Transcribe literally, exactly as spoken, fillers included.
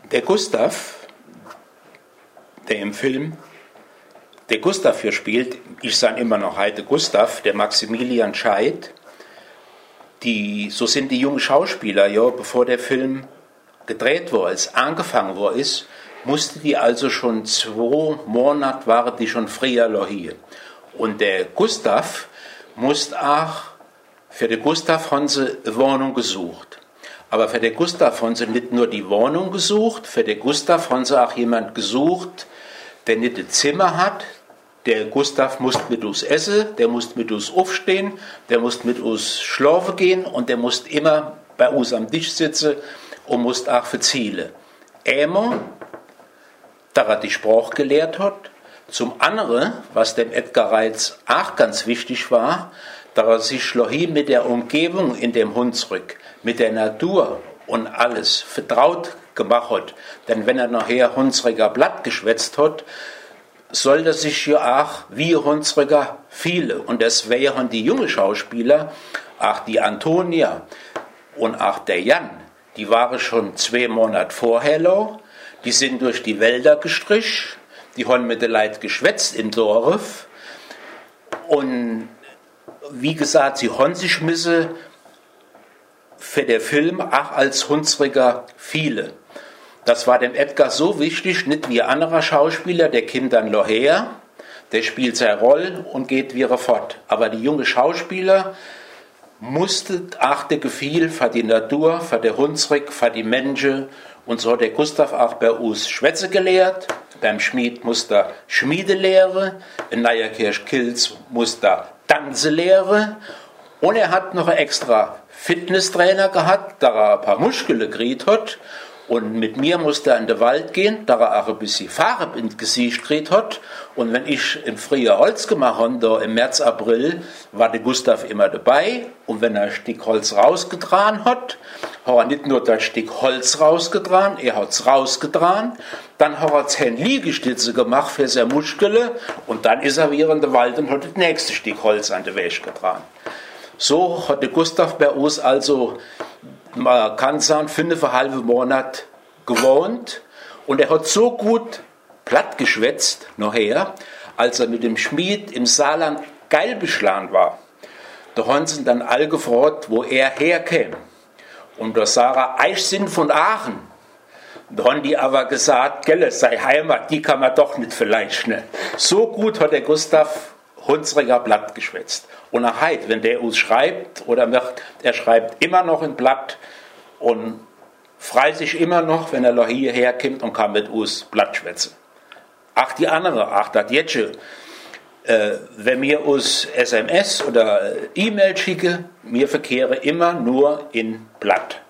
Der Gustav, der im Film, der Gustav hier spielt, ich sage immer noch heute Gustav, der Maximilian Scheidt, die, so sind die jungen Schauspieler, ja, bevor der Film gedreht wurde, als angefangen worden ist, musste die also schon zwei Monate, waren die schon früher hier. Und der Gustav musste auch, für den Gustav haben sie eine Wohnung gesucht. Aber für den Gustav haben sie nicht nur die Wohnung gesucht, für den Gustav haben sie auch jemand gesucht, der nicht ein Zimmer hat. Der Gustav musste mit uns essen, der musste mit uns aufstehen, der musste mit uns schlafen gehen und der musste immer bei uns am Tisch sitzen und musste auch verzielen. Einmal, da er die Sprache gelehrt hat. Zum anderen, was dem Edgar Reitz auch ganz wichtig war, da er sich hier mit der Umgebung in dem Hunsrück, mit der Natur und alles vertraut gemacht hat. Denn wenn er nachher Hunsrücker Blatt geschwätzt hat, soll er sich ja auch wie Hunsrücker viele. Und das wären die jungen Schauspieler, auch die Antonia und auch der Jan, die waren schon zwei Monate vorher da, die sind durch die Wälder gestrichen, die haben mit den Leuten geschwätzt im Dorf. Und wie gesagt, sie haben sich müssen für den Film auch als Hunsrücker viele. Das war dem Edgar so wichtig, nicht wie ein anderer Schauspieler, der kommt dann her, der spielt seine Rolle und geht wieder fort. Aber die jungen Schauspieler mussten auch der Gefühl für die Natur, für den Hunsrück, für die Menschen. Und so hat der Gustav auch bei uns Schwätze gelehrt. Beim Schmied musste er Schmiedelehre, in Neierkirch-Kilz musste er Tanzelehre. Und er hat noch einen extra Fitnesstrainer gehabt, da er ein paar Muskeln gekriegt hat. Und mit mir musste er in den Wald gehen, da er auch ein bisschen Farbe ins Gesicht gekriegt hat. Und wenn ich im Frühjahr Holz gemacht habe, da im März, April, war der Gustav immer dabei. Und wenn er ein Stück Holz rausgetragen hat, hat er nicht nur das Stück Holz rausgetragen, er hat es rausgetragen. Dann hat er zehn Liegestütze gemacht für seine Muskeln. Und dann ist er wieder in den Wald und hat das nächste Stück Holz an der Wäsche getragen. So hat der Gustav bei uns also, man kann sagen, fünfeinhalb Monate gewohnt. Und er hat so gut platt geschwätzt nachher, als er mit dem Schmied im Saarland geil beschlagen war. Da haben sie dann alle gefragt, wo er herkäme. Und da Sarah, ich sind von Aachen. Da haben die aber gesagt, gell, sei Heimat, die kann man doch nicht vielleicht. Ne? So gut hat der Gustav Hunsrücker Blatt geschwätzt. Und auch heute, wenn der uns schreibt, oder macht, er schreibt immer noch ein Blatt und freut sich immer noch, wenn er hierher kommt und kann mit uns Blatt schwätzen. Ach, die andere, ach, das jetzt schon. Äh, wenn wir uns S M S oder E-Mail schicken, wir verkehren immer nur in Blatt.